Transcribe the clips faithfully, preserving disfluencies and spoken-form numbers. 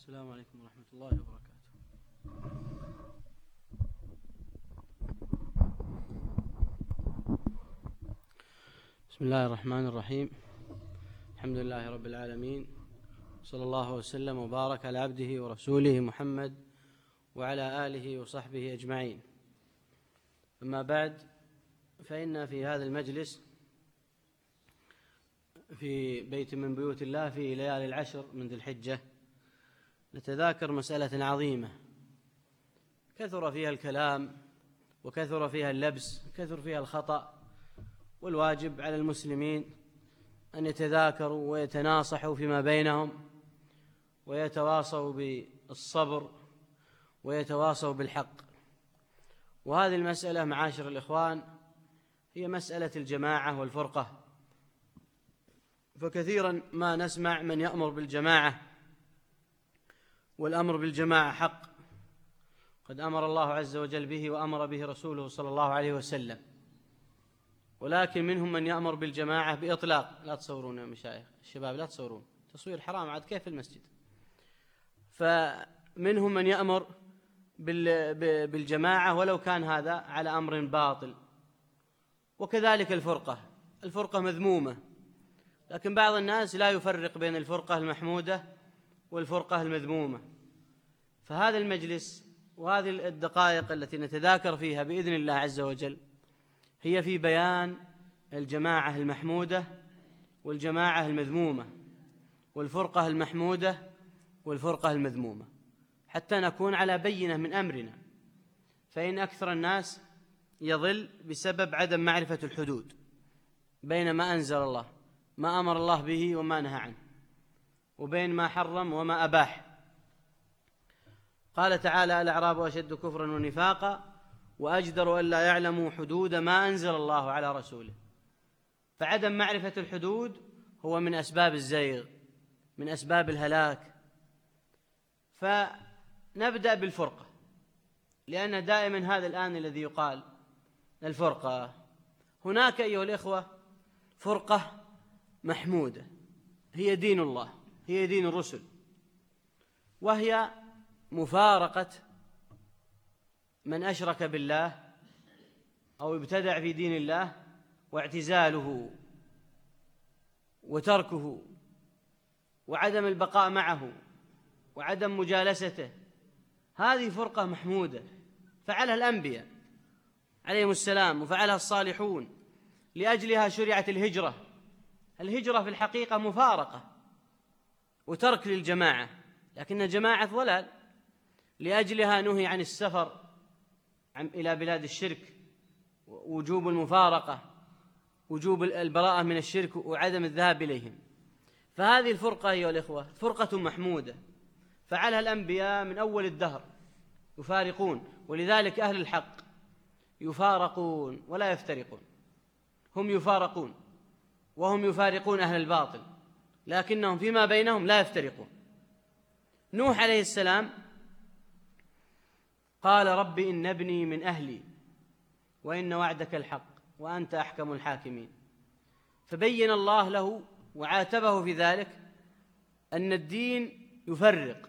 السلام عليكم ورحمة الله وبركاته. بسم الله الرحمن الرحيم. الحمد لله رب العالمين، صلى الله وسلم وبارك على عبده ورسوله محمد وعلى آله وصحبه أجمعين. أما بعد، فإن في هذا المجلس في بيت من بيوت الله في ليالي العشر من ذي الحجة نتذاكر مسألة عظيمة كثر فيها الكلام وكثر فيها اللبس، كثر فيها الخطأ، والواجب على المسلمين أن يتذاكروا ويتناصحوا فيما بينهم ويتواصوا بالصبر ويتواصوا بالحق. وهذه المسألة معاشر الإخوان هي مسألة الجماعة والفرقة، فكثيرا ما نسمع من يأمر بالجماعة، والأمر بالجماعة حق، قد أمر الله عز وجل به وأمر به رسوله صلى الله عليه وسلم، ولكن منهم من يأمر بالجماعة بإطلاق. لا تصورون يا مشايخ الشباب، لا تصورون، تصوير حرام عاد كيف المسجد. فمنهم من يأمر بالجماعة ولو كان هذا على أمر باطل، وكذلك الفرقة الفرقة مذمومة، لكن بعض الناس لا يفرق بين الفرقة المحمودة والفرقة المذمومة. فهذا المجلس وهذه الدقائق التي نتذاكر فيها بإذن الله عز وجل هي في بيان الجماعة المحمودة والجماعة المذمومة، والفرقة المحمودة والفرقة المذمومة، حتى نكون على بينة من أمرنا. فإن أكثر الناس يضل بسبب عدم معرفة الحدود بين ما أنزل الله، ما أمر الله به وما نهى عنه، وبين ما حرم وما أباح. قال تعالى: الأعراب أشد كفرا ونفاقا وأجدر أن لا يعلموا حدود ما أنزل الله على رسوله. فعدم معرفة الحدود هو من أسباب الزيغ، من أسباب الهلاك. فنبدأ بالفرقة، لأن دائما هذا الآن الذي يقال الفرقة. هناك أيها الإخوة فرقة محمودة هي دين الله، هي دين الرسل، وهي مفارقة من أشرك بالله أو ابتدع في دين الله، واعتزاله وتركه وعدم البقاء معه وعدم مجالسته. هذه فرقة محمودة فعلها الأنبياء عليهم السلام وفعلها الصالحون، لأجلها شرعت الهجرة. الهجرة في الحقيقة مفارقة وترك للجماعة، لكن الجماعة ضلال، لأجلها نهي عن السفر إلى بلاد الشرك، وجوب المفارقة، وجوب البراءة من الشرك وعدم الذهاب إليهم. فهذه الفرقة أيها الإخوة فرقة محمودة فعلها الأنبياء من أول الدهر يفارقون، ولذلك أهل الحق يفارقون ولا يفترقون. هم يفارقون وهم يفارقون أهل الباطل، لكنهم فيما بينهم لا يفترقون. نوح عليه السلام قال: رب إن ابني من أهلي وإن وعدك الحق وأنت أحكم الحاكمين. فبين الله له وعاتبه في ذلك أن الدين يفرق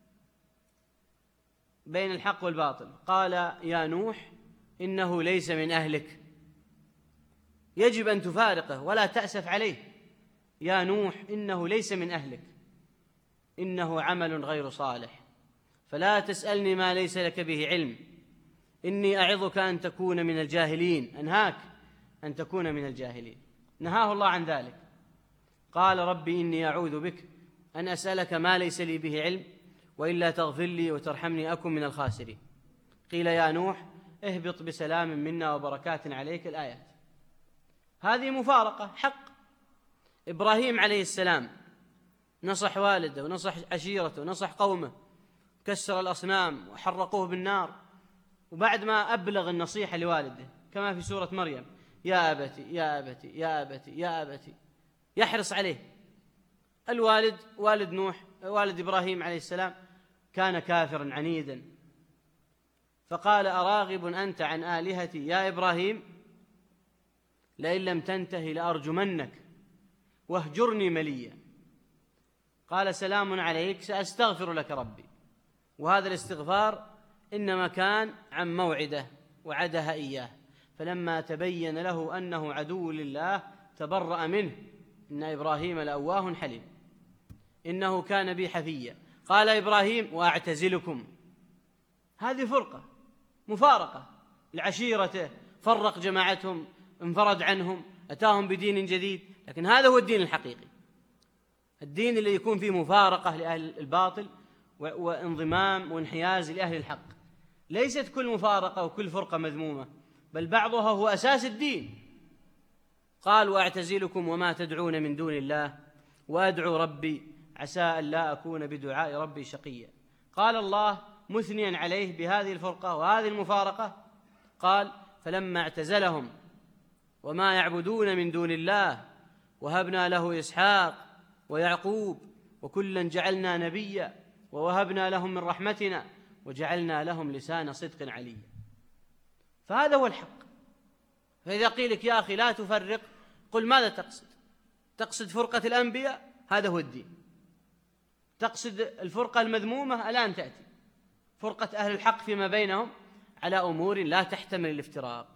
بين الحق والباطل. قال: يا نوح إنه ليس من أهلك، يجب أن تفارقه ولا تأسف عليه. يا نوح إنه ليس من أهلك، إنه عمل غير صالح، فلا تسألني ما ليس لك به علم، إني أعظك أن تكون من الجاهلين. أنهاك أن تكون من الجاهلين، نهاه الله عن ذلك. قال: ربي إني أعوذ بك أن أسألك ما ليس لي به علم، وإلا تغفر لي وترحمني أكن من الخاسرين. قيل: يا نوح اهبط بسلام منا وبركات عليك. الآيات هذه مفارقة حق. إبراهيم عليه السلام نصح والده ونصح عشيرته ونصح قومه، كسر الأصنام وحرقوه بالنار، وبعد ما أبلغ النصيحة لوالده كما في سورة مريم: يا أبتي يا أبتي يا أبتي يا أبتي، يحرص عليه. الوالد والد نوح والد إبراهيم عليه السلام كان كافرا عنيدا، فقال: أراغب أنت عن آلهتي يا إبراهيم؟ لئن لم تنته لأرجمنك واهجرني مليا. قال سلام عليك سأستغفر لك ربي. وهذا الاستغفار إنما كان عن موعده وعدها إياه، فلما تبين له أنه عدو لله تبرأ منه. إن إبراهيم لأواه حليم إنه كان بي حفيا. قال إبراهيم وأعتزلكم. هذه فرقة، مفارقة لعشيرته، فرق جماعتهم، انفرد عنهم، أتاهم بدين جديد. لكن هذا هو الدين الحقيقي، الدين اللي يكون فيه مفارقة لأهل الباطل وانضمام وانحياز لأهل الحق. ليست كل مفارقة وكل فرقة مذمومة، بل بعضها هو أساس الدين. قال وأعتزلكم وما تدعون من دون الله وأدعو ربي عسى أن لا أكون بدعاء ربي شقيا. قال الله مثنيا عليه بهذه الفرقة وهذه المفارقة، قال فلما اعتزلهم وما يعبدون من دون الله وهبنا له إسحاق ويعقوب وكلا جعلنا نبيا ووهبنا لهم من رحمتنا وجعلنا لهم لسان صدق عليا. فهذا هو الحق. فإذا قيل لك يا أخي لا تفرق، قل ماذا تقصد؟ تقصد فرقة الأنبياء؟ هذا هو الدين. تقصد الفرقة المذمومة؟ الآن تأتي فرقة أهل الحق فيما بينهم على أمور لا تحتمل الافتراق.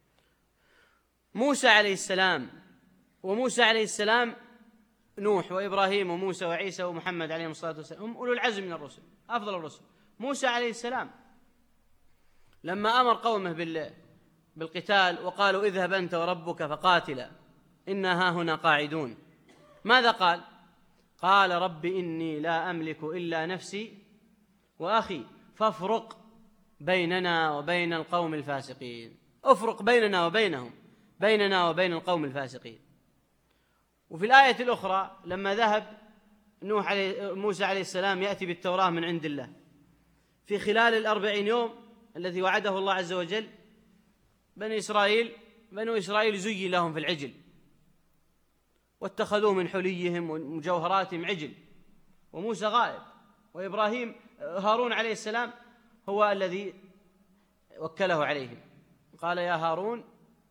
موسى عليه السلام وموسى عليه السلام نوح وإبراهيم وموسى وعيسى ومحمد عليهم الصلاة والسلام هم أولو العزم من الرسل، أفضل الرسل. موسى عليه السلام لما أمر قومه بالقتال وقالوا اذهب أنت وربك فقاتلا إنا هاهنا قاعدون، ماذا قال؟ قال رب إني لا أملك إلا نفسي وأخي فافرق بيننا وبين القوم الفاسقين. أفرق بيننا وبينهم، بيننا وبين القوم الفاسقين. وفي الآية الأخرى لما ذهب نوح عليه موسى عليه السلام يأتي بالتوراة من عند الله في خلال الأربعين يوم الذي وعده الله عز وجل، بني إسرائيل بنو إسرائيل زي لهم في العجل واتخذوه من حليهم ومجوهراتهم عجل، وموسى غائب، وإبراهيم هارون عليه السلام هو الذي وكله عليهم. قال يا هارون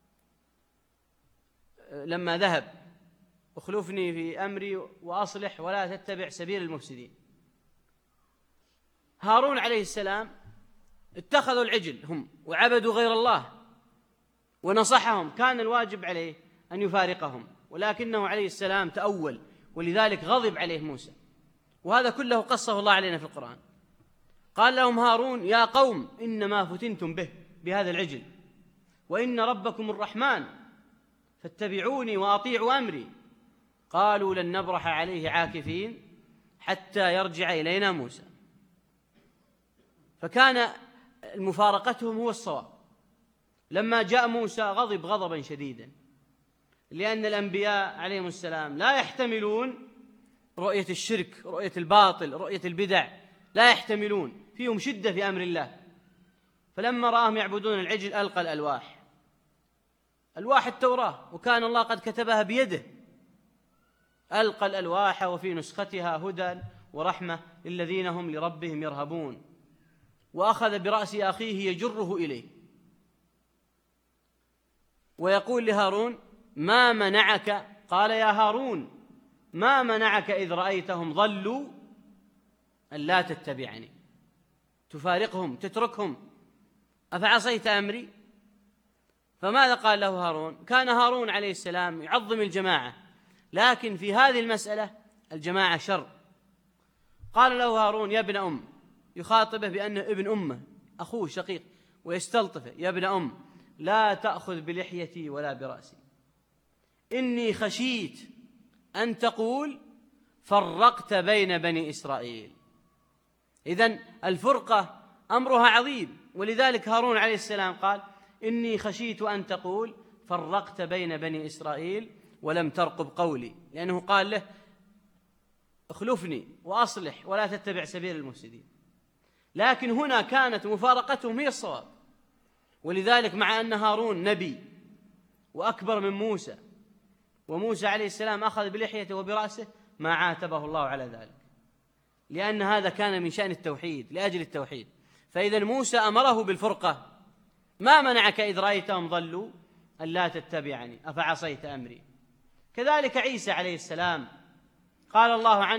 لما ذهب اخلفني في أمري وأصلح ولا تتبع سبيل المفسدين. هارون عليه السلام اتخذوا العجل هم وعبدوا غير الله ونصحهم، كان الواجب عليه أن يفارقهم، ولكنه عليه السلام تأول، ولذلك غضب عليه موسى. وهذا كله قصه الله علينا في القرآن. قال لهم هارون يا قوم إنما فتنتم به بهذا العجل وإن ربكم الرحمن فاتبعوني وأطيعوا أمري. قالوا لن نبرح عليه عاكفين حتى يرجع إلينا موسى. فكان مفارقتهم هو الصواب. لما جاء موسى غضب غضبا شديدا، لأن الأنبياء عليهم السلام لا يحتملون رؤية الشرك، رؤية الباطل، رؤية البدع، لا يحتملون، فيهم شدة في أمر الله. فلما رآهم يعبدون العجل ألقى الألواح، ألواح التوراة، وكان الله قد كتبها بيده. ألقى الألواح وفي نسختها هدى ورحمة للذين هم لربهم يرهبون، وأخذ برأس أخيه يجره إليه ويقول لهارون ما منعك؟ قال يا هارون ما منعك إذ رأيتهم ضلوا ألا تتبعني، تفارقهم تتركهم، أفعصيت أمري؟ فماذا قال له هارون؟ كان هارون عليه السلام يعظم الجماعة، لكن في هذه المسألة الجماعة شر. قال له هارون يا ابن أم، يخاطبه بأنه ابن أمه أخوه شقيق ويستلطفه، يا ابن أم لا تأخذ بلحيتي ولا برأسي، إني خشيت أن تقول فرقت بين بني إسرائيل. إذن الفرقة أمرها عظيم، ولذلك هارون عليه السلام قال إني خشيت أن تقول فرقت بين بني إسرائيل ولم ترقب قولي، لأنه قال له اخلفني وأصلح ولا تتبع سبيل المفسدين. لكن هنا كانت مفارقتهم هي الصواب، ولذلك مع أن هارون نبي وأكبر من موسى، وموسى عليه السلام أخذ بلحيته وبرأسه، ما عاتبه الله على ذلك، لأن هذا كان من شأن التوحيد، لأجل التوحيد. فإذا موسى أمره بالفرقة، ما منعك إذ رأيتهم ضلوا ألا تتبعني أفعصيت أمري. كذلك عيسى عليه السلام قال الله عنه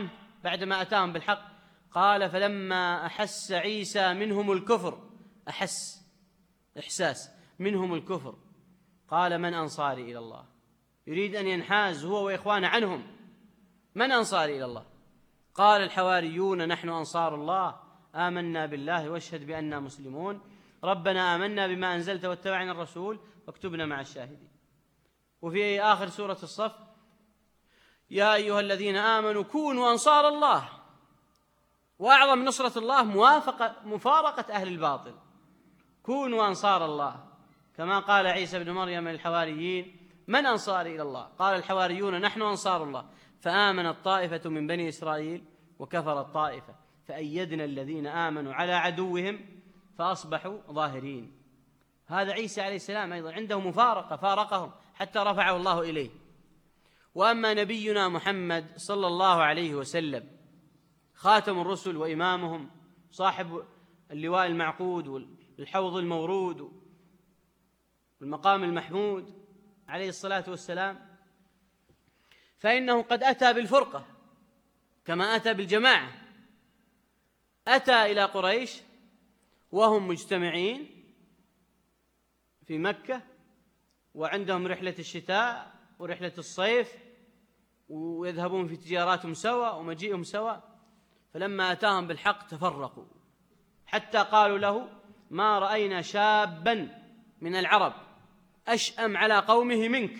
بعدما أتاهم بالحق. قال فلما أحس عيسى منهم الكفر، أحس إحساس منهم الكفر، قال من أنصاري إلى الله؟ يريد أن ينحاز هو وإخوانه عنهم. من أنصاري إلى الله؟ قال الحواريون نحن أنصار الله آمنا بالله واشهد بأننا مسلمون ربنا آمنا بما أنزلت واتبعنا الرسول واكتبنا مع الشاهدين. وفي آخر سورة الصف يا أيها الذين آمنوا كونوا أنصار الله. وأعظم نصرة الله موافقة مفارقة أهل الباطل. كونوا أنصار الله، كما قال عيسى بن مريم للحواريين من أنصاري إلى الله؟ قال الحواريون نحن أنصار الله، فآمنت طائفة من بني إسرائيل وكفرت طائفة فأيدنا الذين آمنوا على عدوهم فأصبحوا ظاهرين. هذا عيسى عليه السلام أيضا عنده مفارقة، فارقهم حتى رفعه الله إليه. وأما نبينا محمد صلى الله عليه وسلم خاتم الرسل وإمامهم، صاحب اللواء المعقود والحوض المورود والمقام المحمود عليه الصلاة والسلام، فإنه قد أتى بالفرقة كما أتى بالجماعة. أتى إلى قريش وهم مجتمعين في مكة وعندهم رحلة الشتاء ورحلة الصيف ويذهبون في تجاراتهم سوا ومجيئهم سوا، فلما أتاهم بالحق تفرقوا حتى قالوا له ما رأينا شابا من العرب أشأم على قومه منك،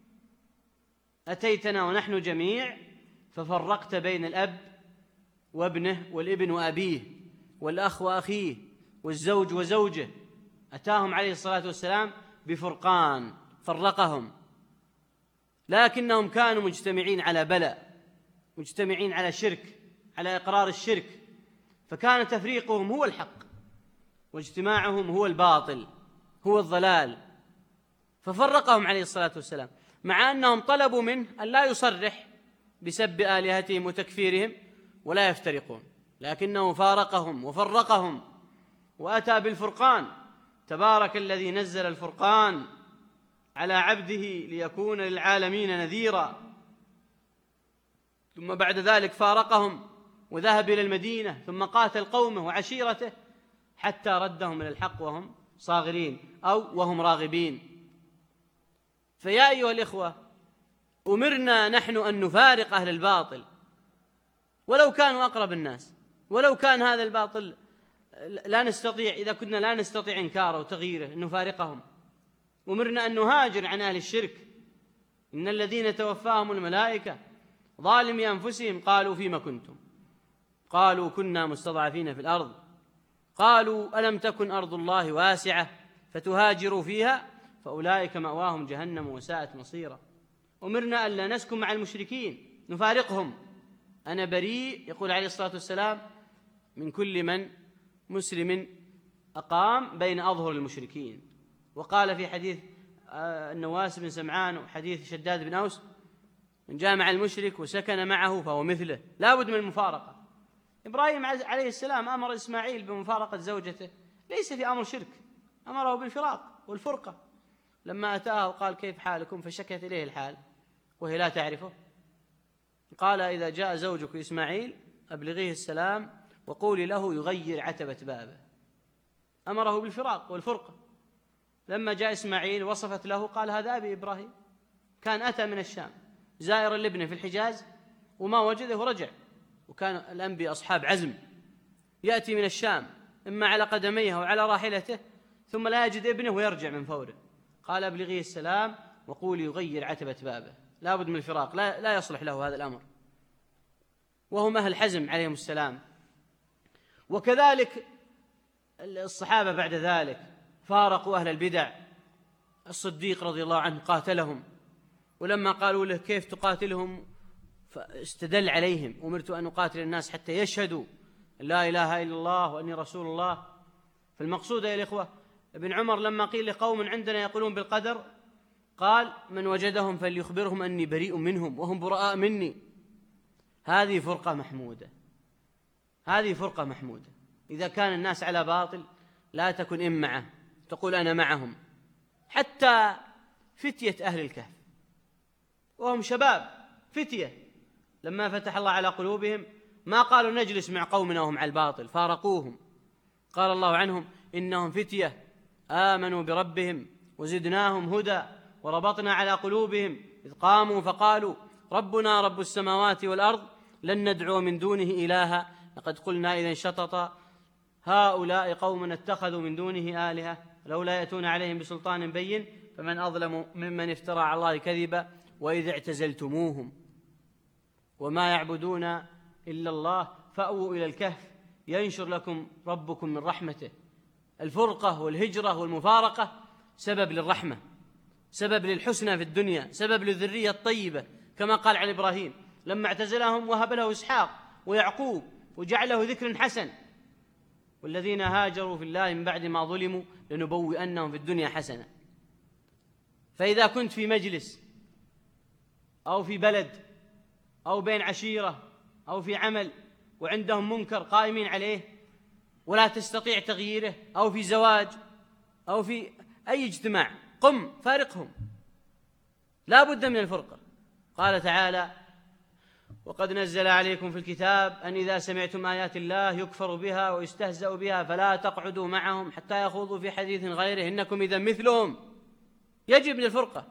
أتيتنا ونحن جميع ففرقت بين الأب وابنه والابن وأبيه والأخ وأخيه والزوج وزوجه. أتاهم عليه الصلاة والسلام بفرقان فرقهم، لكنهم كانوا مجتمعين على بلاء، مجتمعين على شرك، على إقرار الشرك، فكان تفريقهم هو الحق واجتماعهم هو الباطل هو الضلال، ففرقهم عليه الصلاة والسلام، مع أنهم طلبوا منه أن لا يصرح بسب آلهتهم وتكفيرهم ولا يفترقون، لكنه فارقهم وفرقهم وأتى بالفرقان. تبارك الذي نزل الفرقان على عبده ليكون للعالمين نذيرا. ثم بعد ذلك فارقهم وذهب إلى المدينة ثم قاتل قومه وعشيرته حتى ردهم إلى الحق وهم صاغرين أو وهم راغبين. فيا أيها الإخوة، أمرنا نحن أن نفارق أهل الباطل ولو كانوا أقرب الناس، ولو كان هذا الباطل لا نستطيع، إذا كنا لا نستطيع إنكاره وتغييره، أن نفارقهم. أمرنا أن نهاجر عن أهل الشرك. إن الذين توفاهم الملائكة ظالمي أنفسهم قالوا فيما كنتم؟ قالوا كنا مستضعفين في الأرض. قالوا ألم تكن أرض الله واسعة فتهاجروا فيها فأولئك مأواهم جهنم وساءت مصيرا. أمرنا ألا نسكن مع المشركين، نفارقهم. أنا بريء، يقول عليه الصلاة والسلام، من كل من مسلم أقام بين أظهر المشركين. وقال في حديث النواس بن سمعان وحديث شداد بن أوس من جامع المشرك وسكن معه فهو مثله. لا بد من المفارقة. إبراهيم عليه السلام أمر إسماعيل بمفارقة زوجته، ليس في أمر شرك، أمره بالفراق والفرقة. لما أتاه وقال كيف حالكم فشكت إليه الحال وهي لا تعرفه، قال إذا جاء زوجك إسماعيل أبلغيه السلام وقولي له يغير عتبة بابه. أمره بالفراق والفرقة. لما جاء إسماعيل وصفت له قال هذا أبي إبراهيم، كان أتى من الشام زائرا لابنه في الحجاز وما وجده ورجع. وكان الأنبياء أصحاب عزم، يأتي من الشام إما على قدميه أو على راحلته ثم لا يجد ابنه ويرجع من فوره. قال أبلغيه السلام وقولي يغير عتبة بابه. لا بد من الفراق، لا, لا يصلح له هذا الأمر. وهم أهل حزم عليهم السلام. وكذلك الصحابة بعد ذلك فارقوا أهل البدع. الصديق رضي الله عنه قاتلهم، ولما قالوا له كيف تقاتلهم فاستدل عليهم أمرت أن أقاتل الناس حتى يشهدوا لا إله إلا الله وأني رسول الله. فالمقصود يا الإخوة، ابن عمر لما قيل لقوم عندنا يقولون بالقدر قال من وجدهم فليخبرهم أني بريء منهم وهم براء مني. هذه فرقة محمودة، هذه فرقة محمودة. إذا كان الناس على باطل لا تكن إن معه، تقول أنا معهم. حتى فتية أهل الكهف وهم شباب فتية، لما فتح الله على قلوبهم ما قالوا نجلس مع قومنا وهم على الباطل، فارقوهم. قال الله عنهم إنهم فتية آمنوا بربهم وزدناهم هدى وربطنا على قلوبهم إذ قاموا فقالوا ربنا رب السماوات والأرض لن ندعو من دونه إلها لقد قلنا إذا شطط هؤلاء قوم اتخذوا من دونه آلهة لولا يأتون عليهم بسلطان بين فمن أظلم ممن افترى على الله كذبا وإذا اعتزلتموهم وما يعبدون إلا الله فأووا إلى الكهف ينشر لكم ربكم من رحمته. الفرقة والهجرة والمفارقة سبب للرحمة، سبب للحسنى في الدنيا، سبب للذرية الطيبة، كما قال عن إبراهيم لما اعتزلهم وهب له إسحاق ويعقوب وجعله ذكر حسن والذين هاجروا في الله من بعد ما ظلموا لنبوئنهم في الدنيا حسنة. فإذا كنت في مجلس أو في بلد أو بين عشيرة أو في عمل وعندهم منكر قائمين عليه ولا تستطيع تغييره، أو في زواج أو في أي اجتماع، قم فارقهم، لا بد من الفرقة. قال تعالى وقد نزل عليكم في الكتاب أن إذا سمعتم آيات الله يكفر بها ويستهزأ بها فلا تقعدوا معهم حتى يخوضوا في حديث غيره إنكم إذا مثلهم. يجب من الفرقة،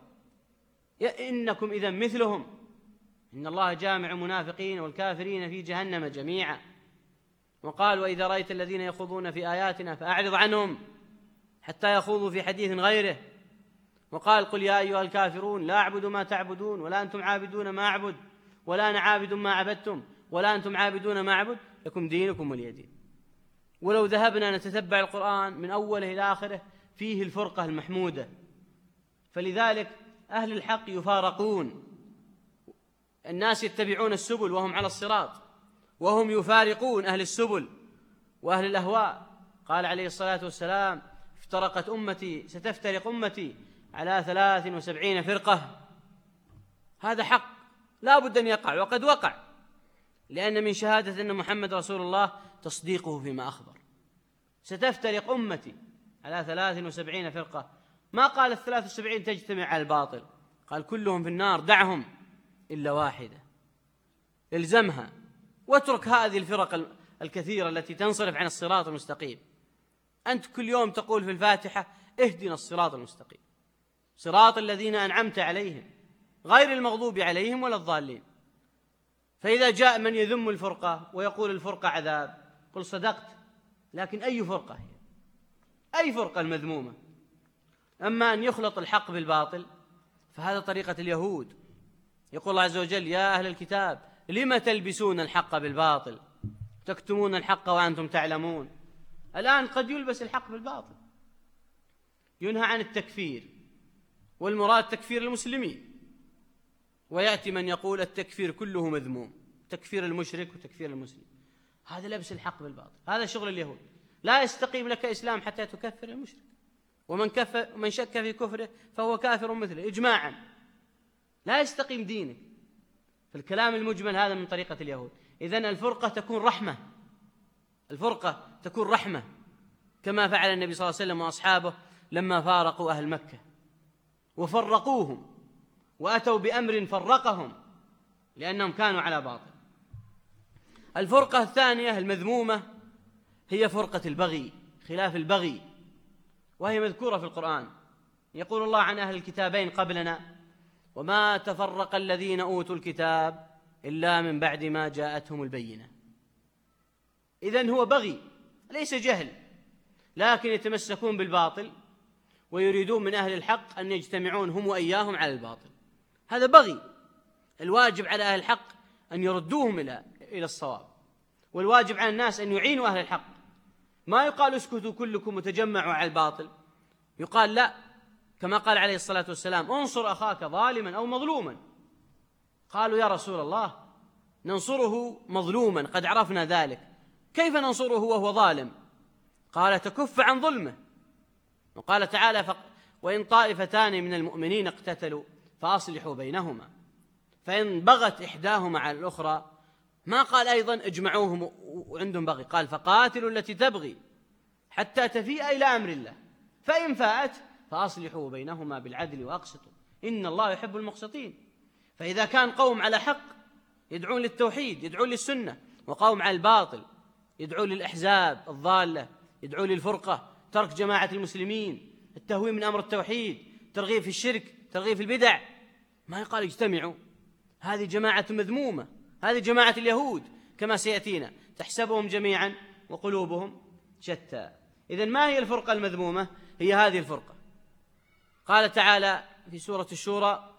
إنكم إذا مثلهم، إن الله جامع المنافقين والكافرين في جهنم جميعا. وقال وإذا رأيت الذين يخوضون في آياتنا فأعرض عنهم حتى يخوضوا في حديث غيره. وقال قل يا أيها الكافرون لا أعبد ما تعبدون ولا أنتم عابدون ما أعبد ولا أنا عابد ما عبدتم ولا أنتم عابدون ما أعبد لكم دينكم ولي دين. ولو ذهبنا نتتبع القرآن من أوله إلى آخره فيه الفرقة المحمودة. فلذلك أهل الحق يفارقون، الناس يتبعون السبل وهم على الصراط، وهم يفارقون أهل السبل وأهل الأهواء. قال عليه الصلاة والسلام افترقت أمتي ستفترق أمتي على ثلاث وسبعين فرقة. هذا حق لا بد أن يقع، وقد وقع، لأن من شهادة أن محمد رسول الله تصديقه فيما أخبر. ستفترق أمتي على ثلاث وسبعين فرقة، ما قال الثلاث وسبعين تجتمع على الباطل، قال كلهم في النار دعهم إلا واحدة، الزمها واترك هذه الفرق الكثيرة التي تنصرف عن الصراط المستقيم. أنت كل يوم تقول في الفاتحة اهدنا الصراط المستقيم صراط الذين أنعمت عليهم غير المغضوب عليهم ولا الضالين. فإذا جاء من يذم الفرقة ويقول الفرقة عذاب قل صدقت، لكن أي فرقة هي؟ أي فرقة المذمومة؟ أما أن يخلط الحق بالباطل فهذا طريقة اليهود. يقول الله عز وجل يا أهل الكتاب لم تلبسون الحق بالباطل تكتمون الحق وأنتم تعلمون. الآن قد يلبس الحق بالباطل، ينهى عن التكفير والمراد تكفير المسلمين، ويأتي من يقول التكفير كله مذموم، تكفير المشرك وتكفير المسلم. هذا لبس الحق بالباطل، هذا شغل اليهود. لا يستقيم لك إسلام حتى تكفر المشرك، ومن كفر من شك في كفره فهو كافر مثله إجماعا. لا يستقيم دينك. فالكلام المجمل هذا من طريقة اليهود. إذن الفرقة تكون رحمة، الفرقة تكون رحمة، كما فعل النبي صلى الله عليه وسلم وأصحابه لما فارقوا أهل مكة وفرقوهم وأتوا بأمر فرقهم لأنهم كانوا على باطل. الفرقة الثانية المذمومة هي فرقة البغي، خلاف البغي، وهي مذكورة في القرآن. يقول الله عن أهل الكتابين قبلنا وما تفرق الذين أوتوا الكتاب إلا من بعد ما جاءتهم البينة. إذن هو بغي ليس جهل، لكن يتمسكون بالباطل ويريدون من أهل الحق أن يجتمعون هم وإياهم على الباطل. هذا بغي. الواجب على أهل الحق أن يردوهم إلى إلى الصواب، والواجب على الناس أن يعينوا أهل الحق. ما يقال اسكتوا كلكم وتجمعوا على الباطل، يقال لا، كما قال عليه الصلاة والسلام انصر أخاك ظالما أو مظلوما. قالوا يا رسول الله ننصره مظلوما قد عرفنا ذلك، كيف ننصره وهو ظالم؟ قال تكف عن ظلمه. وقال تعالى فق... وإن طائفتان من المؤمنين اقتتلوا فأصلحوا بينهما فإن بغت إحداهما على الأخرى، ما قال أيضا اجمعوهم وعندهم بغي، قال فقاتلوا التي تبغي حتى تفيء إلى أمر الله فإن فاءت فأصلحوا بينهما بالعدل وأقسطوا إن الله يحب المقسطين. فإذا كان قوم على حق يدعون للتوحيد يدعون للسنة وقوم على الباطل، يدعو للأحزاب الضالة، يدعو للفرقة، ترك جماعة المسلمين، التهوين من أمر التوحيد، ترغيب في الشرك، ترغيب في البدع. ما يقال اجتمعوا، هذه جماعة مذمومة، هذه جماعة اليهود كما سيأتينا، تحسبهم جميعا وقلوبهم شتى. إذن ما هي الفرقة المذمومة؟ هي هذه الفرقة. قال تعالى في سورة الشورى،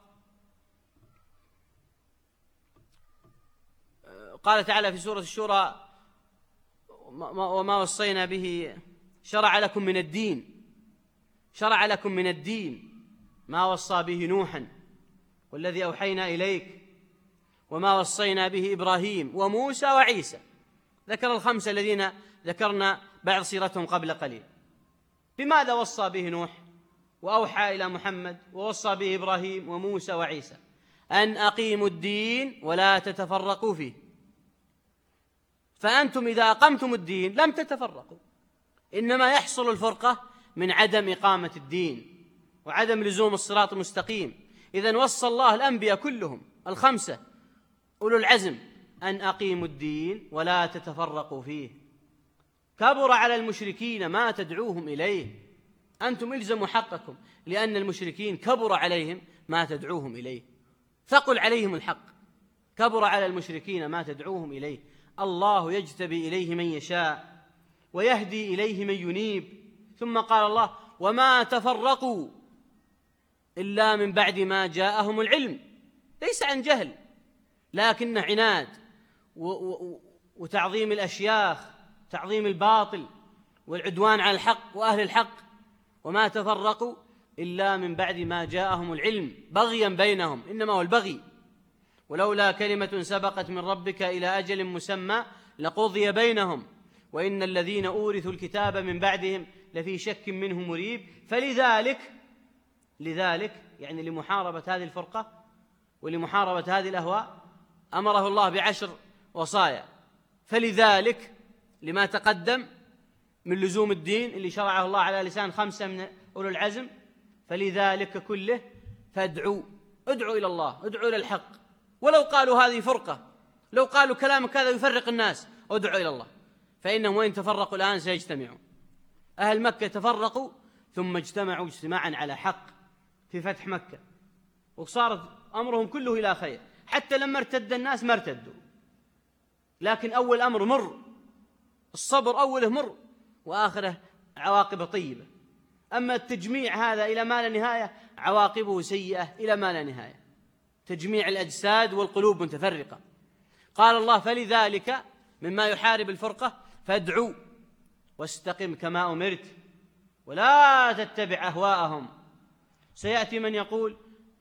قال تعالى في سورة الشورى: وما وصينا به شرع لكم من الدين شرع لكم من الدين ما وصى به نوحا والذي أوحينا إليك وما وصينا به إبراهيم وموسى وعيسى. ذكر الخمسة الذين ذكرنا بعض سيرتهم قبل قليل. بماذا وصى به نوح وأوحى إلى محمد ووصى به إبراهيم وموسى وعيسى؟ أن أقيموا الدين ولا تتفرقوا فيه. فأنتم إذا أقمتم الدين لم تتفرقوا، إنما يحصل الفرقة من عدم إقامة الدين وعدم لزوم الصراط المستقيم. إذن وصى الله الأنبياء كلهم الخمسة أولو العزم أن أقيموا الدين ولا تتفرقوا فيه. كبر على المشركين ما تدعوهم إليه، أنتم إلزموا حقكم، لأن المشركين كبر عليهم ما تدعوهم إليه، ثقل عليهم الحق. كبر على المشركين ما تدعوهم إليه. الله يجتبي إليه من يشاء ويهدي إليه من ينيب. ثم قال الله: وما تفرقوا إلا من بعد ما جاءهم العلم. ليس عن جهل، لكن عناد وتعظيم الأشياخ، تعظيم الباطل والعدوان على الحق وأهل الحق. وما تفرقوا إلا من بعد ما جاءهم العلم بغيا بينهم، إنما هو البغي. ولولا كلمة سبقت من ربك إلى أجل مسمى لقضي بينهم وإن الذين أورثوا الكتاب من بعدهم لفي شك منه مريب. فلذلك لذلك يعني لمحاربة هذه الفرقة ولمحاربة هذه الأهواء أمره الله بعشر وصايا. فلذلك لما تقدم من لزوم الدين اللي شرعه الله على لسان خمسة من أولو العزم. فلذلك كله فادعوا، ادعوا إلى الله، ادعوا إلى الحق. ولو قالوا هذه فرقة، لو قالوا كلام كذا يفرق الناس، ادعوا إلى الله، فإنهم وإن تفرقوا الآن سيجتمعون. أهل مكة تفرقوا ثم اجتمعوا اجتماعا على حق في فتح مكة، وصارت أمرهم كله إلى خير. حتى لما ارتد الناس ما ارتدوا، لكن أول أمر مر، الصبر أوله مر وآخره عواقبه طيبة. أما التجميع هذا إلى ما لا نهاية عواقبه سيئة إلى ما لا نهاية، تجميع الأجساد والقلوب متفرقة. قال الله: فلذلك مما يحارب الفرقة فادعوا واستقم كما أمرت ولا تتبع أهواءهم. سيأتي من يقول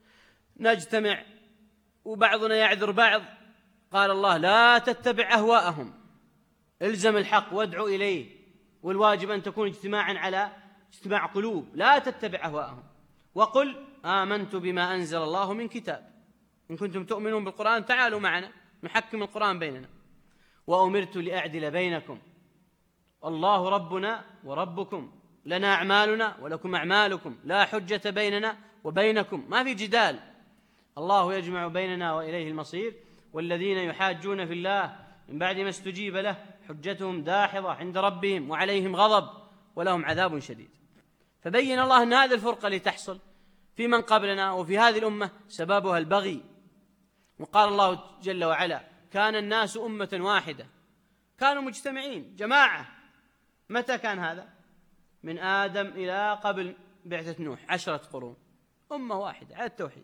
نجتمع وبعضنا يعذر بعض. قال الله: لا تتبع أهواءهم، الزم الحق وادعو إليه، والواجب أن تكون اجتماعا على اجتماع قلوب، لا تتبع أهواءهم. وقل آمنت بما أنزل الله من كتاب، إن كنتم تؤمنون بالقرآن تعالوا معنا نحكم القرآن بيننا. وأمرت لأعدل بينكم، الله ربنا وربكم، لنا أعمالنا ولكم أعمالكم، لا حجة بيننا وبينكم. ما في جدال، الله يجمع بيننا وإليه المصير. والذين يحاجون في الله من بعد ما استجيب له حجتهم داحضة عند ربهم وعليهم غضب ولهم عذاب شديد. فبين الله أن هذه الفرقة اللي تحصل في من قبلنا وفي هذه الأمة سببها البغي. وقال الله جل وعلا: كان الناس أمة واحدة، كانوا مجتمعين جماعة. متى كان هذا؟ من آدم إلى قبل بعثة نوح، عشرة قرون، أمة واحدة على التوحيد،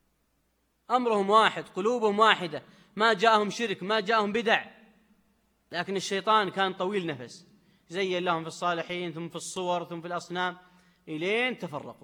أمرهم واحد، قلوبهم واحدة، ما جاءهم شرك، ما جاءهم بدع. لكن الشيطان كان طويل نفس، زين لهم في الصالحين ثم في الصور ثم في الأصنام إلين تفرقوا.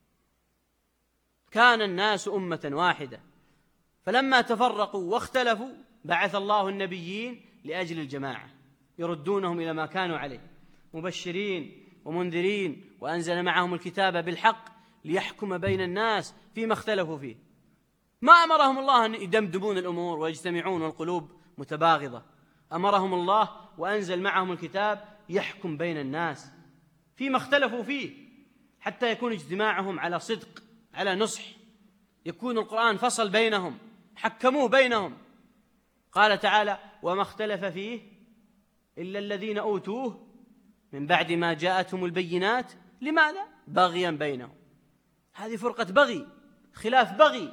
كان الناس أمة واحدة، فلما تفرقوا واختلفوا بعث الله النبيين لأجل الجماعة يردونهم إلى ما كانوا عليه، مبشرين ومنذرين، وأنزل معهم الكتاب بالحق ليحكم بين الناس فيما اختلفوا فيه. ما أمرهم الله أن يدمدمون الأمور ويجتمعون والقلوب متباغضة، أمرهم الله وأنزل معهم الكتاب يحكم بين الناس فيما اختلفوا فيه، حتى يكون اجتماعهم على صدق، على نصح، يكون القرآن فصل بينهم، حكموه بينهم. قال تعالى: وما اختلف فيه إلا الذين أوتوه من بعد ما جاءتهم البينات. لماذا؟ بغيا بينهم. هذه فرقة بغي، خلاف بغي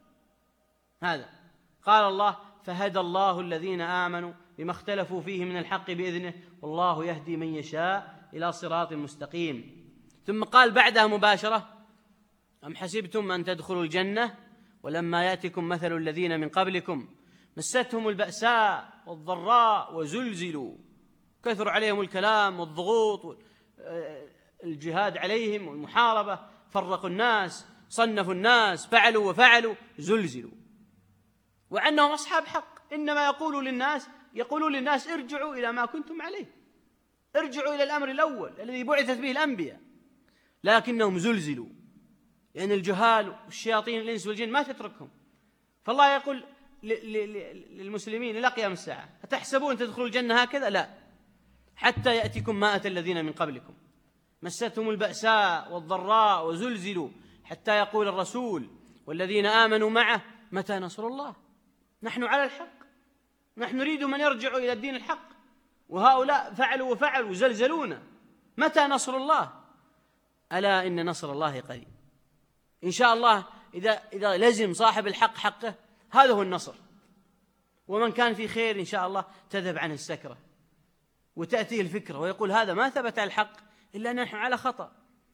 هذا. قال الله: فهدى الله الذين آمنوا لما اختلفوا فيه من الحق بإذنه والله يهدي من يشاء إلى صراط مستقيم. ثم قال بعدها مباشرة: أم حسبتم أن تدخلوا الجنة ولما يأتكم مثل الذين من قبلكم مستهم البأساء والضراء وزلزلوا. كثر عليهم الكلام والضغوط والجهاد عليهم والمحاربة، فرقوا الناس، صنفوا الناس، فعلوا وفعلوا، زلزلوا. وعنهم أصحاب حق، إنما يقولوا للناس يقولوا للناس ارجعوا إلى ما كنتم عليه، ارجعوا إلى الأمر الأول الذي بعثت به الأنبياء، لكنهم زلزلوا. لأن يعني الجهال والشياطين الإنس والجن ما تتركهم. فالله يقول للمسلمين إلى قيام الساعة: أتحسبون تدخلوا الجنة هكذا؟ لا، حتى يأتيكم ما أتى الذين من قبلكم مستهم البأساء والضراء وزلزلوا حتى يقول الرسول والذين آمنوا معه متى نصر الله. نحن على الحق، نحن نريد من يرجع إلى الدين الحق، وهؤلاء فعلوا وفعلوا وزلزلونا. متى نصر الله؟ ألا إن نصر الله قريب. إن شاء الله إذا إذا لزم صاحب الحق حقه، هذا هو النصر. ومن كان في خير إن شاء الله تذهب عنه السكرة وتأتيه الفكرة ويقول هذا ما ثبت على الحق إلا أن نحن على خطأ،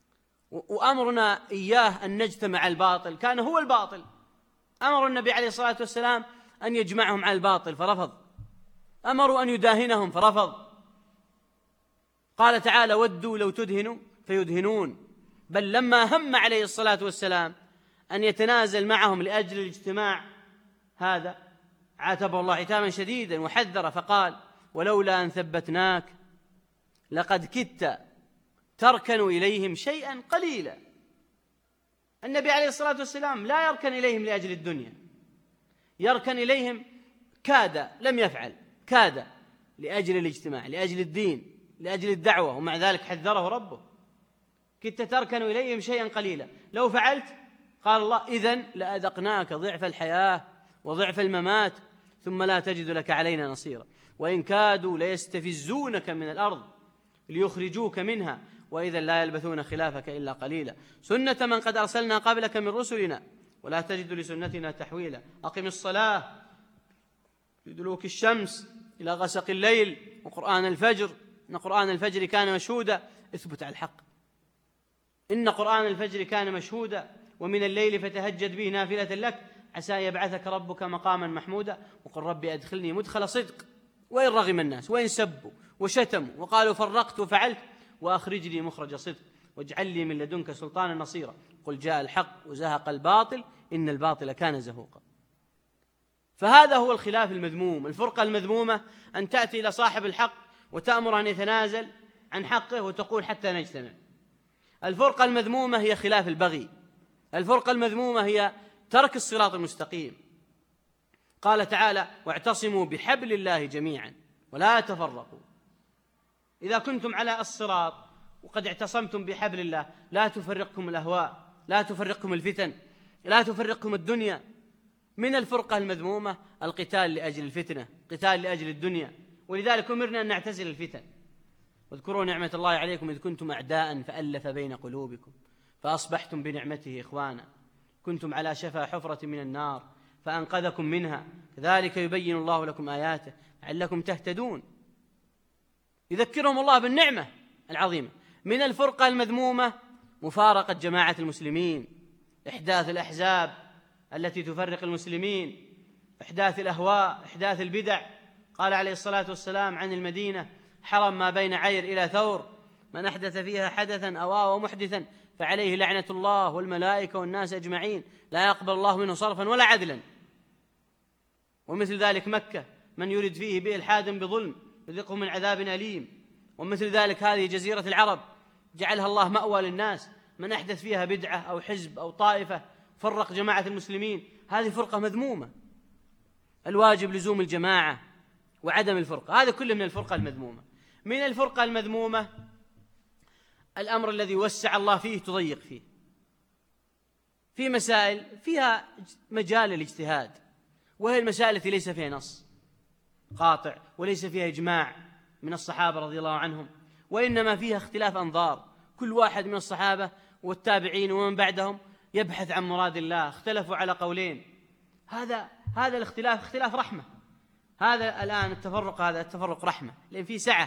وأمرنا إياه أن نجتمع الباطل كان هو الباطل. أمر النبي عليه الصلاة والسلام أن يجمعهم على الباطل فرفض، أمروا أن يداهنهم فرفض. قال تعالى: ودوا لو تدهنوا فيدهنون. بل لما هم عليه الصلاة والسلام أن يتنازل معهم لأجل الاجتماع هذا عاتبه الله عتابا شديدا وحذر فقال: ولولا أن ثبتناك لقد كدت تركن إليهم شيئا قليلا. النبي عليه الصلاة والسلام لا يركن إليهم لأجل الدنيا، يركن إليهم كاد، لم يفعل، كاد لأجل الاجتماع، لأجل الدين، لأجل الدعوة، ومع ذلك حذره ربه: كدت تركن إليهم شيئا قليلا، لو فعلت قال الله إذن لأذقناك ضعف الحياة وضعف الممات ثم لا تجد لك علينا نصيرا، وإن كادوا ليستفزونك من الأرض ليخرجوك منها وإذا لا يلبثون خلافك إلا قليلا. سنة من قد أرسلنا قبلك من رسلنا ولا تجد لسنتنا تحويلا. أقم الصلاة لدلوك الشمس إلى غسق الليل وقرآن الفجر إن قرآن الفجر كان مشهودا. اثبت على الحق، إن قرآن الفجر كان مشهودا ومن الليل فتهجد به نافلة لك عسى يبعثك ربك مقاما محمودا. وقل ربي أدخلني مدخل صدق وإن رغم الناس وإن سبوا وشتموا وقالوا فرقت وفعلت وأخرجني مخرج صدق واجعل لي من لدنك سلطانا نصيرا. قل جاء الحق وزهق الباطل إن الباطل كان زهوقا. فهذا هو الخلاف المذموم. الفرقة المذمومة أن تأتي إلى صاحب الحق وتأمر أن يتنازل عن حقه وتقول حتى نجتمع. الفرقة المذمومة هي خلاف البغي. الفرقة المذمومة هي ترك الصراط المستقيم. قال تعالى: واعتصموا بحبل الله جميعا ولا تفرقوا. إذا كنتم على الصراط وقد اعتصمتم بحبل الله لا تفرقكم الأهواء، لا تفرقكم الفتن، لا تفرقكم الدنيا. من الفرقة المذمومة القتال لأجل الفتنة، قتال لأجل الدنيا، ولذلك أمرنا أن نعتزل الفتن. واذكروا نعمة الله عليكم إذ كنتم أعداء فألف بين قلوبكم فأصبحتم بنعمته إخوانا كنتم على شفا حفرة من النار فأنقذكم منها كذلك يبين الله لكم آياته لعلكم تهتدون. يذكرهم الله بالنعمة العظيمة. من الفرقة المذمومة مفارقة جماعة المسلمين، إحداث الأحزاب التي تفرق المسلمين، إحداث الأهواء، إحداث البدع. قال عليه الصلاة والسلام عن المدينة: حرم ما بين عير إلى ثور، من أحدث فيها حدثا أو آوى محدثا فعليه لعنة الله والملائكة والناس أجمعين لا يقبل الله منه صرفا ولا عدلا. ومثل ذلك مكة: من يرد فيه بإلحاد بظلم يذقه من عذاب أليم. ومثل ذلك هذه جزيرة العرب جعلها الله مأوى للناس، من أحدث فيها بدعة أو حزب أو طائفة فرق جماعة المسلمين، هذه فرقة مذمومة. الواجب لزوم الجماعة وعدم الفرقة، هذا كله من الفرقة المذمومة. من الفرقة المذمومة الأمر الذي وسع الله فيه تضيق فيه، في مسائل فيها مجال الاجتهاد، وهي المسائل التي ليس فيها نص. قاطع، وليس فيها إجماع من الصحابة رضي الله عنهم، وإنما فيها اختلاف أنظار. كل واحد من الصحابة والتابعين ومن بعدهم يبحث عن مراد الله، اختلفوا على قولين. هذا هذا الاختلاف اختلاف رحمة. هذا الآن التفرق، هذا التفرق رحمة، لأن فيه سعة.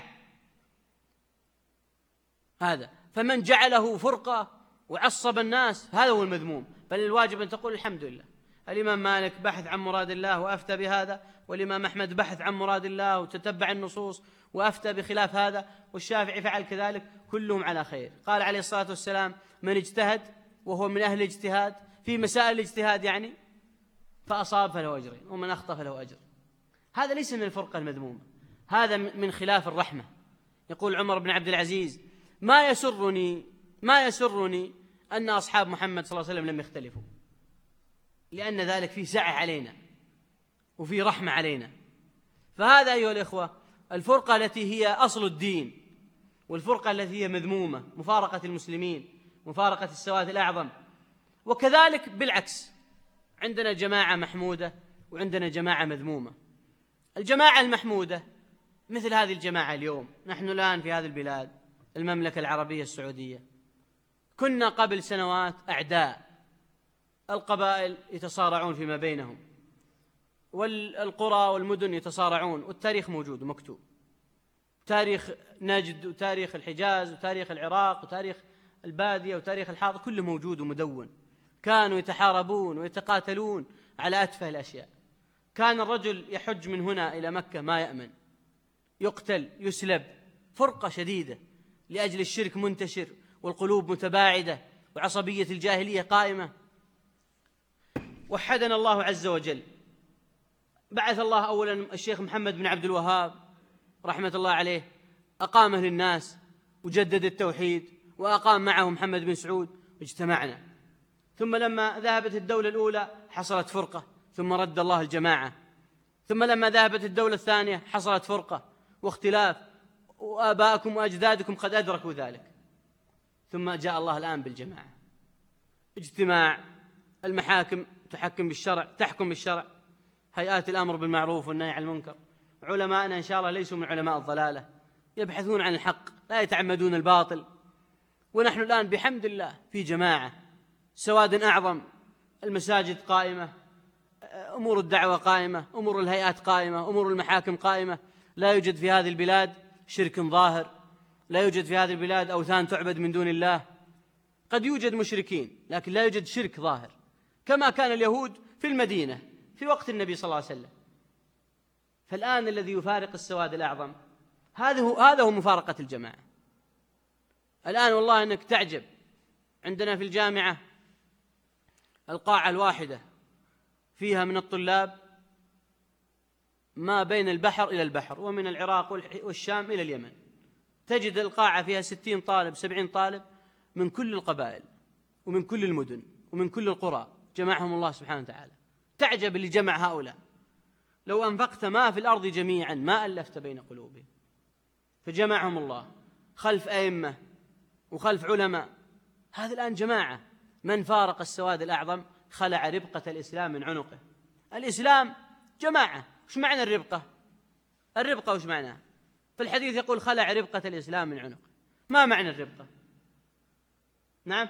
هذا فمن جعله فرقة وعصب الناس هذا هو المذموم. بل الواجب أن تقول الحمد لله، الإمام مالك بحث عن مراد الله وأفتى بهذا، والإمام أحمد بحث عن مراد الله وتتبع النصوص وأفتى بخلاف هذا، والشافعي فعل كذلك، كلهم على خير. قال عليه الصلاة والسلام: من اجتهد وهو من أهل الاجتهاد في مسائل الاجتهاد يعني فأصاب فله أجرين، ومن أخطأ فله أجر. هذا ليس من الفرقة المذمومة، هذا من خلاف الرحمة. يقول عمر بن عبد العزيز: ما يسرني ما يسرني أن أصحاب محمد صلى الله عليه وسلم لم يختلفوا، لأن ذلك فيه سعة علينا وفيه رحمة علينا. فهذا أيها الإخوة الفرقة التي هي أصل الدين، والفرقة التي هي مذمومة، مفارقة المسلمين، مفارقة السواد الأعظم. وكذلك بالعكس، عندنا جماعة محمودة وعندنا جماعة مذمومة. الجماعة المحمودة مثل هذه الجماعة اليوم. نحن الآن في هذه البلاد، المملكة العربية السعودية، كنا قبل سنوات أعداء، القبائل يتصارعون فيما بينهم، والقرى والمدن يتصارعون، والتاريخ موجود ومكتوب، تاريخ نجد وتاريخ الحجاز وتاريخ العراق وتاريخ البادية وتاريخ الحاضر، كله موجود ومدون. كانوا يتحاربون ويتقاتلون على أتفه الأشياء. كان الرجل يحج من هنا إلى مكة ما يأمن، يقتل، يسلب. فرقة شديدة لأجل الشرك منتشر، والقلوب متباعدة، وعصبية الجاهلية قائمة. وحدنا الله عز وجل، بعث الله أولا الشيخ محمد بن عبد الوهاب رحمة الله عليه، أقامه للناس وجدد التوحيد، وأقام معه محمد بن سعود، واجتمعنا. ثم لما ذهبت الدولة الأولى حصلت فرقة، ثم رد الله الجماعة. ثم لما ذهبت الدولة الثانية حصلت فرقة واختلاف، وآباءكم وأجدادكم قد أدركوا ذلك. ثم جاء الله الآن بالجماعة، اجتماع، المحاكم تحكم بالشرع، تحكم بالشرع، هيئات الأمر بالمعروف والنهي عن المنكر، علماءنا إن شاء الله ليسوا من علماء الضلالة، يبحثون عن الحق لا يتعمدون الباطل. ونحن الآن بحمد الله في جماعة، سواد أعظم، المساجد قائمة، أمور الدعوة قائمة، أمور الهيئات قائمة، أمور المحاكم قائمة. لا يوجد في هذه البلاد شرك ظاهر، لا يوجد في هذه البلاد أوثان تعبد من دون الله. قد يوجد مشركين لكن لا يوجد شرك ظاهر، كما كان اليهود في المدينة في وقت النبي صلى الله عليه وسلم. فالآن الذي يفارق السواد الأعظم هذا هو هذا هو مفارقة الجماعة. الآن والله أنك تعجب، عندنا في الجامعة القاعة الواحدة فيها من الطلاب ما بين البحر إلى البحر، ومن العراق والشام إلى اليمن. تجد القاعة فيها ستين طالب، سبعين طالب من كل القبائل ومن كل المدن ومن كل القرى، جمعهم الله سبحانه وتعالى. تعجب اللي جمع هؤلاء. لو أنفقت ما في الأرض جميعا ما ألفت بين قلوبهم، فجمعهم الله خلف أئمة وخلف علماء. هذا الآن جماعة. من فارق السواد الأعظم خلع ربقة الإسلام من عنقه. الإسلام جماعة. وش معنى الربقة؟ الربقة وش معناها؟ في الحديث يقول خلع ربقة الإسلام من عنقه. ما معنى الربقة؟ نعم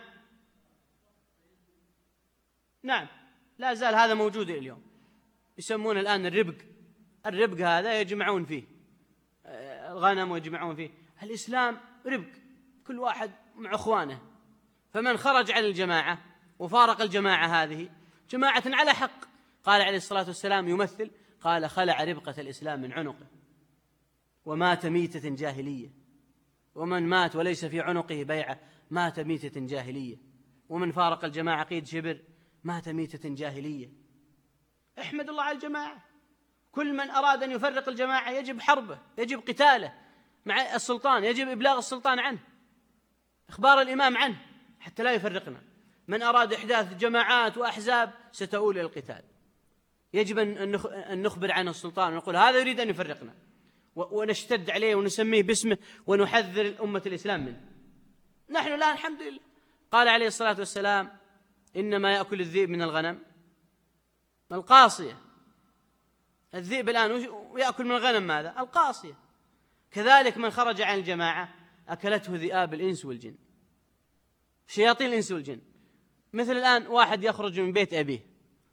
نعم لا زال هذا موجود اليوم، يسمونه الآن الربق. الربق هذا يجمعون فيه الغنم ويجمعون فيه. الإسلام ربق، كل واحد مع أخوانه. فمن خرج عن الجماعة وفارق الجماعة هذه جماعة على حق. قال عليه الصلاة والسلام يمثل، قال خلع ربقة الإسلام من عنقه ومات ميتة جاهلية. ومن مات وليس في عنقه بيعة مات ميتة جاهلية. ومن فارق الجماعة قيد شبر مات ميتة جاهلية. احمد الله على الجماعة. كل من أراد أن يفرق الجماعة يجب حربه، يجب قتاله مع السلطان، يجب إبلاغ السلطان عنه، إخبار الإمام عنه حتى لا يفرقنا. من أراد إحداث جماعات وأحزاب ستؤول إلى القتال. يجب أن نخبر عن السلطان ونقول هذا يريد أن يفرقنا، ونشتد عليه ونسميه باسمه ونحذر أمة الإسلام منه. نحن الآن الحمد لله قال عليه الصلاة والسلام إنما يأكل الذئب من الغنم القاصية. الذئب الآن ويأكل من الغنم ماذا؟ القاصية. كذلك من خرج عن الجماعة أكلته ذئاب الإنس والجن، شياطين الإنس والجن. مثل الآن واحد يخرج من بيت أبيه،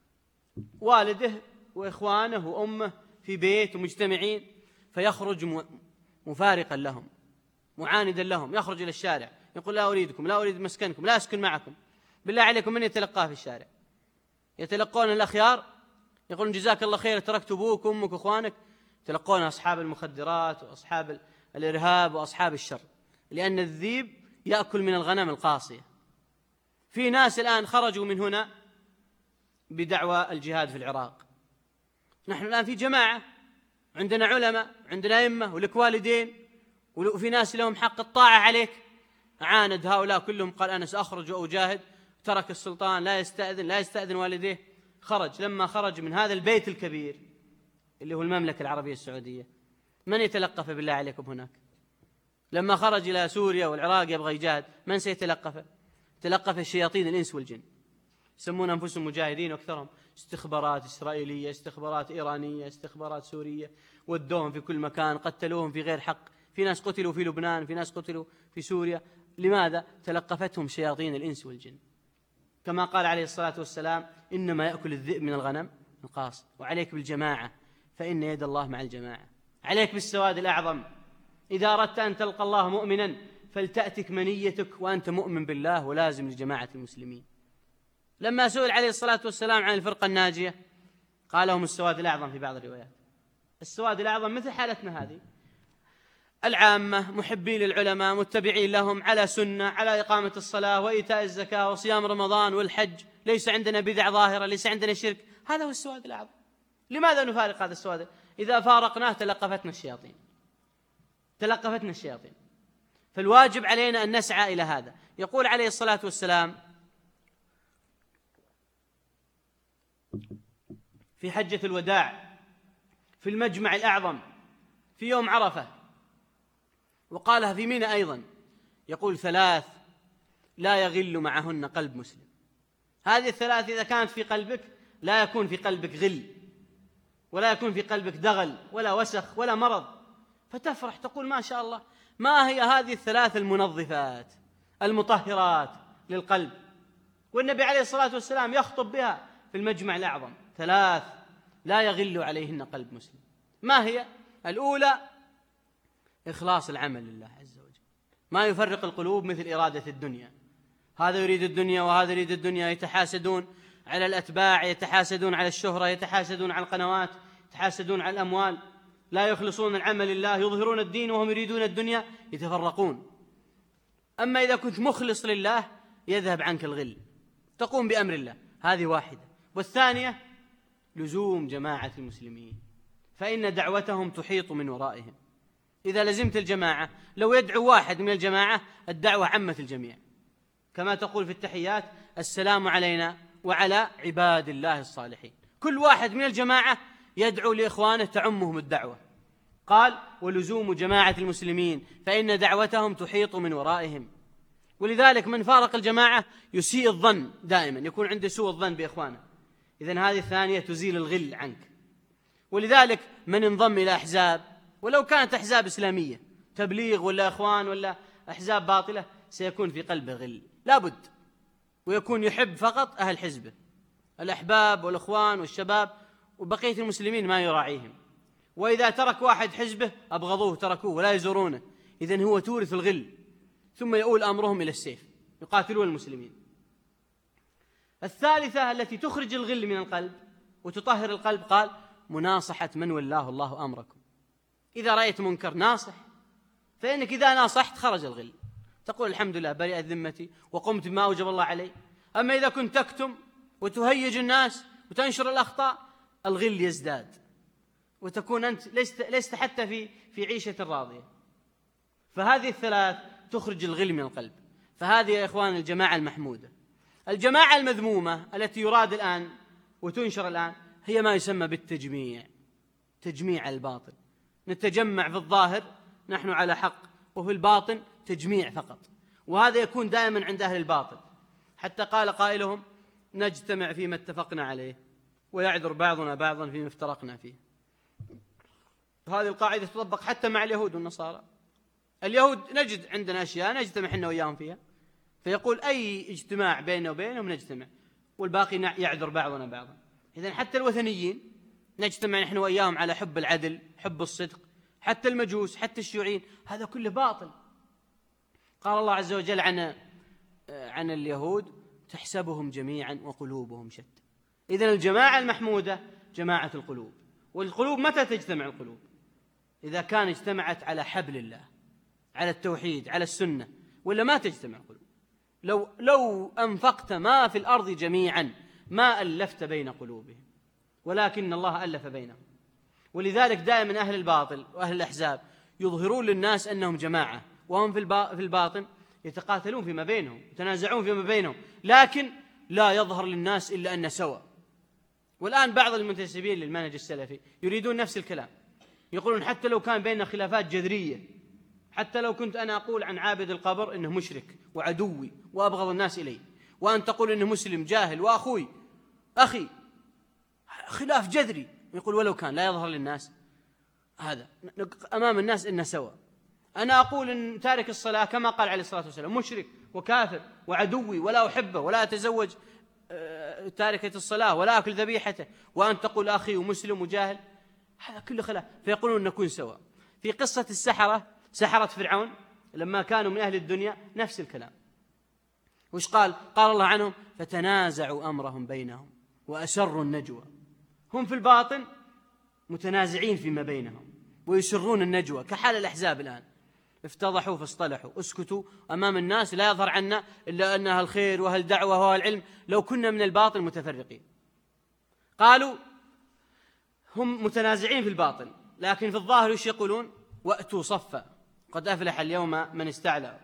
والده وإخوانه وأمه في بيت ومجتمعين، فيخرج مفارقا لهم معاندا لهم، يخرج إلى الشارع يقول لا أريدكم، لا أريد مسكنكم، لا أسكن معكم. بالله عليكم من يتلقاه في الشارع؟ يتلقون الأخيار يقولون جزاك الله خير تركت أبوك وأمك وإخوانك، يتلقون أصحاب المخدرات وأصحاب الإرهاب وأصحاب الشر، لأن الذيب يأكل من الغنم القاصية. في ناس الآن خرجوا من هنا بدعوى الجهاد في العراق. نحن الآن في جماعة، عندنا علماء، عندنا أئمة، ولك والدين، وفي ناس لهم حق الطاعة عليك. عاند هؤلاء كلهم، قال أنا سأخرج وأجاهد، ترك السلطان لا يستأذن لا يستأذن والديه، خرج. لما خرج من هذا البيت الكبير اللي هو المملكة العربية السعودية، من يتلقف بالله عليكم هناك؟ لما خرج إلى سوريا والعراق يبغى يجاهد، من سيتلقفه؟ تلقف الشياطين الإنس والجن، يسمون أنفسهم مجاهدين وأكثرهم استخبارات إسرائيلية، استخبارات إيرانية، استخبارات سورية، ودوهم في كل مكان، قتلوهم في غير حق، في ناس قتلوا في لبنان، في ناس قتلوا في سوريا. لماذا؟ تلقفتهم شياطين الإنس والجن. كما قال عليه الصلاة والسلام إنما يأكل الذئب من الغنم القاص. وعليك بالجماعة فإن يد الله مع الجماعة. عليك بالسواد الأعظم، إذا أردت أن تلقى الله مؤمنا فلتأتك منيتك وأنت مؤمن بالله ولازم لجماعة المسلمين. لما سئل عليه الصلاة والسلام عن الفرقة الناجية قال لهم السواد الأعظم في بعض الروايات. السواد الأعظم مثل حالتنا هذه، العامة محبين للعلماء، متبعين لهم، على سنة، على إقامة الصلاة وإيتاء الزكاة وصيام رمضان والحج، ليس عندنا بدع ظاهرة، ليس عندنا شرك. هذا هو السواد الأعظم. لماذا نفارق هذا السواد؟ إذا فارقناه تلقفتنا الشياطين، تلقفتنا الشياطين. فالواجب علينا أن نسعى إلى هذا. يقول عليه الصلاة والسلام في حجة الوداع في المجمع الأعظم في يوم عرفة، وقالها في منى أيضا، يقول ثلاث لا يغل معهن قلب مسلم. هذه الثلاث إذا كانت في قلبك لا يكون في قلبك غل، ولا يكون في قلبك دغل ولا وسخ ولا مرض، فتفرح تقول ما شاء الله. ما هي هذه الثلاث المنظفات المطهرات للقلب؟ والنبي عليه الصلاة والسلام يخطب بها في المجمع الأعظم، ثلاث لا يغل عليهن قلب مسلم. ما هي؟ الأولى إخلاص العمل لله عز وجل، ما يفرق القلوب مثل إرادة الدنيا. هذا يريد الدنيا وهذا يريد الدنيا، يتحاسدون على الأتباع، يتحاسدون على الشهرة، يتحاسدون على القنوات، يتحاسدون على الأموال، لا يخلصون العمل لله، يظهرون الدين وهم يريدون الدنيا، يتفرقون. أما إذا كنت مخلص لله يذهب عنك الغل، تقوم بأمر الله. هذه واحدة. والثانية لزوم جماعة المسلمين، فإن دعوتهم تحيط من ورائهم. إذا لزمت الجماعة، لو يدعو واحد من الجماعة الدعوة عمت الجميع، كما تقول في التحيات السلام علينا وعلى عباد الله الصالحين. كل واحد من الجماعة يدعو لإخوانه تعمهم الدعوة. قال ولزوم جماعة المسلمين فإن دعوتهم تحيط من ورائهم. ولذلك من فارق الجماعة يسيء الظن دائما، يكون عنده سوء الظن بإخوانه. إذن هذه الثانية تزيل الغل عنك. ولذلك من انضم إلى أحزاب، ولو كانت أحزاب إسلامية تبليغ ولا إخوان ولا أحزاب باطلة، سيكون في قلبه غل لابد، ويكون يحب فقط أهل حزبه، الأحباب والإخوان والشباب، وبقية المسلمين ما يراعيهم. وإذا ترك واحد حزبه أبغضوه تركوه ولا يزورونه. إذن هو تورث الغل، ثم يؤول أمرهم إلى السيف، يقاتلون المسلمين. الثالثة التي تخرج الغل من القلب وتطهر القلب، قال مناصحة من ولاه الله أمركم. إذا رأيت منكر ناصح، فإنك إذا ناصحت خرج الغل، تقول الحمد لله برئت ذمتي وقمت بما أوجب الله علي. أما إذا كنت تكتم وتهيج الناس وتنشر الأخطاء، الغل يزداد، وتكون أنت لست, لست حتى في, في عيشة راضية. فهذه الثلاث تخرج الغل من القلب. فهذه يا إخوان الجماعة المحمودة. الجماعة المذمومة التي يراد الآن وتنشر الآن هي ما يسمى بالتجميع، تجميع الباطل. نتجمع في الظاهر نحن على حق، وفي الباطن تجميع فقط. وهذا يكون دائما عند أهل الباطل، حتى قال قائلهم نجتمع فيما اتفقنا عليه ويعذر بعضنا بعضا فيما افترقنا فيه. وهذه القاعدة تطبق حتى مع اليهود والنصارى. اليهود نجد عندنا أشياء نجتمع إحنا وياهم فيها، فيقول أي اجتماع بيننا وبينهم نجتمع، والباقي يعذر بعضنا بعضا. إذن حتى الوثنيين نجتمع نحن وياهم على حب العدل، حب الصدق، حتى المجوس، حتى الشيوعيين، هذا كله باطل. قال الله عز وجل عن عن اليهود: تحسبهم جميعا وقلوبهم شتى. إذن الجماعة المحمودة جماعة القلوب. والقلوب متى تجتمع القلوب؟ إذا كان اجتمعت على حبل الله، على التوحيد، على السنة، ولا ما تجتمع القلوب. لو لو أنفقت ما في الأرض جميعا ما ألفت بين قلوبهم، ولكن الله ألف بينهم. ولذلك دائما أهل الباطل وأهل الأحزاب يظهرون للناس أنهم جماعة، وهم في الباطن يتقاتلون فيما بينهم، يتنازعون فيما بينهم، لكن لا يظهر للناس إلا أن سوا. والآن بعض المنتسبين للمنهج السلفي يريدون نفس الكلام، يقولون حتى لو كان بيننا خلافات جذرية، حتى لو كنت أنا أقول عن عابد القبر إنه مشرك وعدوي وأبغض الناس إليه، وأنت تقول إنه مسلم جاهل وأخوي أخي، خلاف جذري، يقول ولو كان لا يظهر للناس، هذا أمام الناس إنه سوا. أنا أقول إن تارك الصلاة كما قال عليه الصلاة والسلام مشرك وكافر وعدوي، ولا أحبه ولا أتزوج تاركة الصلاة ولا أكل ذبيحته، وأن تقول أخي ومسلم وجاهل، هذا كله خلاف. فيقولون نكون سوا. في قصة السحرة، سحرة فرعون لما كانوا من أهل الدنيا نفس الكلام. وش قال؟ قال الله عنهم: فتنازعوا أمرهم بينهم وأسروا النجوى. هم في الباطن متنازعين فيما بينهم ويسرون النجوى، كحال الأحزاب الآن، افتضحوا فاصطلحوا، اسكتوا أمام الناس لا يظهر عنا إلا أنها الخير وهل دعوة وهل العلم، لو كنا من الباطل متفرقين. قالوا هم متنازعين في الباطل، لكن في الظاهر ايش يقولون؟ وأتوا صفا قد أفلح اليوم من استعلى.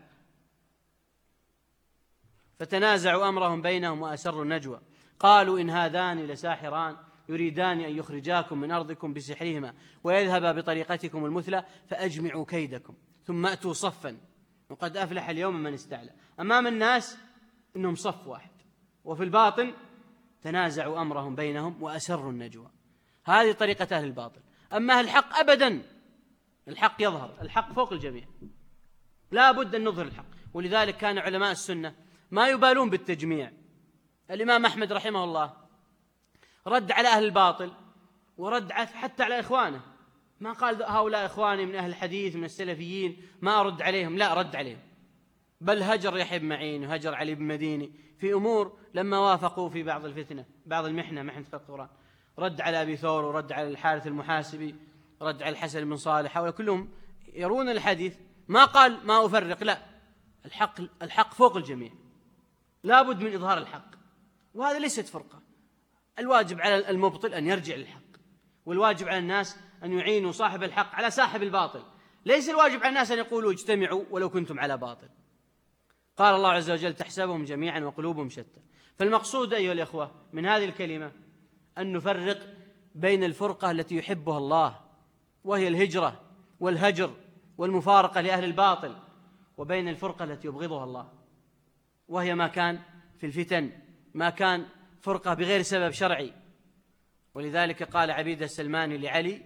فتنازعوا أمرهم بينهم وأسروا النجوى. قالوا إن هذان لساحران يريدان أن يخرجاكم من أرضكم بسحرهما ويذهبا بطريقتكم المثلى فأجمعوا كيدكم ثم أتوا صفا وقد أفلح اليوم من استعلى. أمام الناس إنهم صف واحد، وفي الباطن تنازعوا أمرهم بينهم وأسروا النجوى. هذه طريقة أهل الباطل. أما أهل الحق أبدا، الحق يظهر، الحق فوق الجميع، لا بد أن نظهر الحق. ولذلك كان علماء السنة ما يبالون بالتجميع. الإمام أحمد رحمه الله رد على أهل الباطل ورد حتى على إخوانه، ما قال هؤلاء إخواني من أهل الحديث من السلفيين ما أرد عليهم، لا، رد عليهم، بل هجر يحيى بن معين وهجر علي بن مديني في أمور لما وافقوا في بعض الفتنة، بعض المحنة، محنة القرآن. رد على أبي ثور ورد على الحارث المحاسبي، رد على الحسن بن صالح، هؤلاء كلهم يرون الحديث، ما قال ما أفرق، لا، الحق الحق فوق الجميع، لا بد من إظهار الحق. وهذا ليست فرقة. الواجب على المبطل أن يرجع للحق، والواجب على الناس أن يعينوا صاحب الحق على صاحب الباطل. ليس الواجب على الناس أن يقولوا اجتمعوا ولو كنتم على باطل. قال الله عز وجل: تحسبهم جميعا وقلوبهم شتى. فالمقصود أيها الإخوة من هذه الكلمة أن نفرق بين الفرقة التي يحبها الله وهي الهجرة والهجر والمفارقة لأهل الباطل، وبين الفرقة التي يبغضها الله وهي ما كان في الفتن، ما كان فرقة بغير سبب شرعي. ولذلك قال عبيد السلماني لعلي: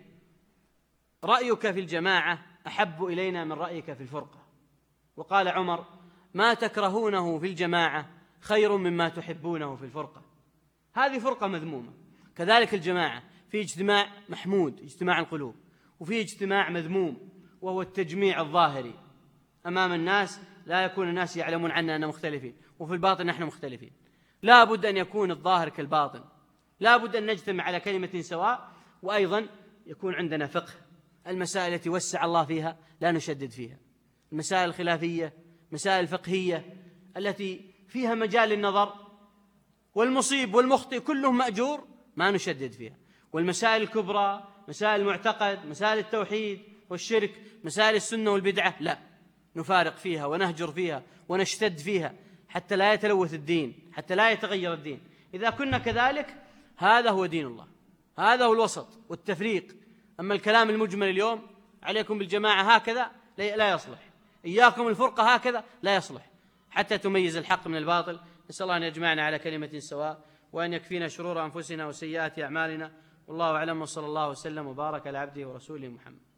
رأيك في الجماعة أحب إلينا من رأيك في الفرقة. وقال عمر: ما تكرهونه في الجماعة خير مما تحبونه في الفرقة. هذه فرقة مذمومة. كذلك الجماعة، في اجتماع محمود اجتماع القلوب، وفي اجتماع مذموم وهو التجميع الظاهري أمام الناس، لا يكون الناس يعلمون عنا أننا مختلفين، وفي الباطن نحن مختلفين. لا بد أن يكون الظاهر كالباطن، لا بد أن نجتمع على كلمة سواء، وأيضا يكون عندنا فقه. المسائل التي وسع الله فيها لا نشدد فيها، المسائل الخلافية، مسائل الفقهية التي فيها مجال للنظر، والمصيب والمخطئ كلهم مأجور، ما نشدد فيها. والمسائل الكبرى، مسائل المعتقد، مسائل التوحيد والشرك، مسائل السنة والبدعة، لا، نفارق فيها ونهجر فيها ونشتد فيها حتى لا يتلوث الدين، حتى لا يتغير الدين. إذا كنا كذلك هذا هو دين الله، هذا هو الوسط والتفريق. أما الكلام المجمل اليوم عليكم بالجماعة هكذا لا يصلح، إياكم الفرقة هكذا لا يصلح، حتى تميز الحق من الباطل. نسأل الله أن يجمعنا على كلمة سواء، وأن يكفينا شرور أنفسنا وسيئات أعمالنا. والله أعلم، وصلى الله وسلم وبارك على عبده ورسوله محمد.